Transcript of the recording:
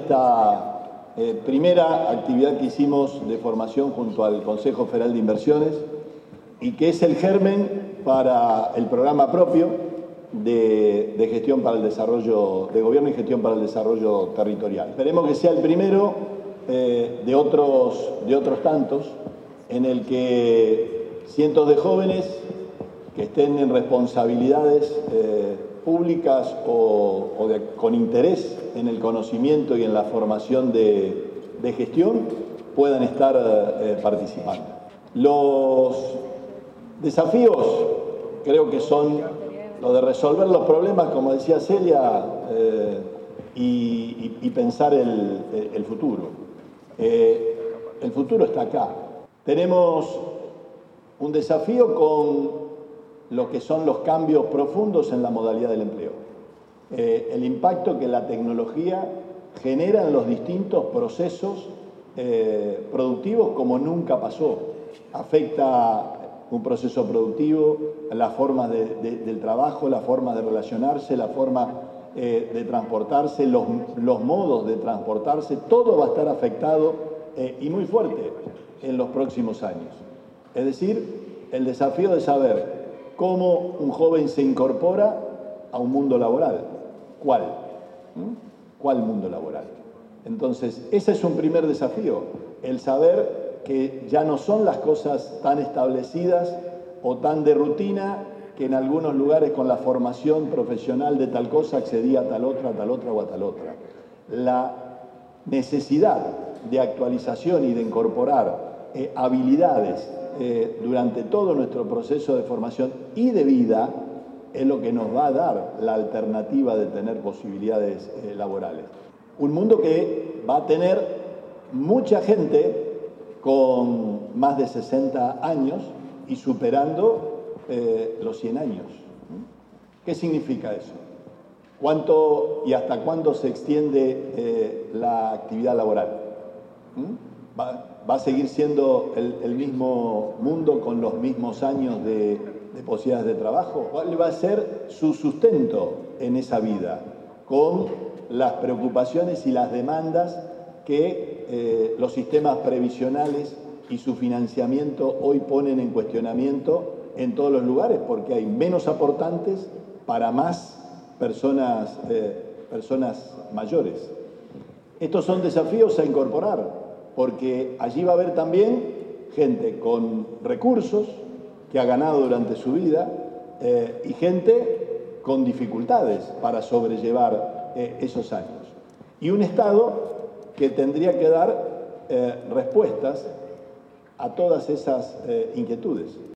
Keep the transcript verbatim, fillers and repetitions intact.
esta eh, primera actividad que hicimos de formación junto al Consejo Federal de Inversiones y que es el germen para el programa propio de, de gestión para el desarrollo, de gobierno y gestión para el desarrollo territorial. Esperemos que sea el primero eh, de, otros, de otros tantos en el que cientos de jóvenes que estén en responsabilidades eh, públicas o, o de, con interés en el conocimiento y en la formación de, de gestión puedan estar eh, participando. Los desafíos creo que son lo de resolver los problemas, como decía Celia, eh, y, y, y pensar el, el futuro. Eh, el futuro está acá. Tenemos un desafío con lo que son los cambios profundos en la modalidad del empleo. Eh, el impacto que la tecnología genera en los distintos procesos eh, productivos como nunca pasó. Afecta un proceso productivo, las formas de, de, del trabajo, las formas de relacionarse, la forma eh, de transportarse, los, los modos de transportarse, todo va a estar afectado eh, y muy fuerte en los próximos años. Es decir, el desafío de saber cómo un joven se incorpora a un mundo laboral. ¿Cuál? ¿Mm? ¿Cuál mundo laboral? Entonces, ese es un primer desafío, el saber que ya no son las cosas tan establecidas o tan de rutina que en algunos lugares con la formación profesional de tal cosa accedía a tal otra, a tal otra o a tal otra. La necesidad de actualización y de incorporar eh, habilidades eh, durante todo nuestro proceso de formación y de vida es lo que nos va a dar la alternativa de tener posibilidades eh, laborales. Un mundo que va a tener mucha gente con más de sesenta años y superando eh, los cien años. ¿Qué significa eso? ¿Cuánto y hasta cuándo se extiende eh, la actividad laboral? ¿Mm? ¿Va, ¿Va a seguir siendo el, el mismo mundo con los mismos años de, de posibilidades de trabajo? ¿Cuál va a ser su sustento en esa vida? Con las preocupaciones y las demandas que eh, los sistemas previsionales y su financiamiento hoy ponen en cuestionamiento en todos los lugares, porque hay menos aportantes para más personas, eh, personas mayores. Estos son desafíos a incorporar, porque allí va a haber también gente con recursos que ha ganado durante su vida eh, y gente con dificultades para sobrellevar eh, esos años. Y un Estado que tendría que dar eh, respuestas a todas esas eh, inquietudes.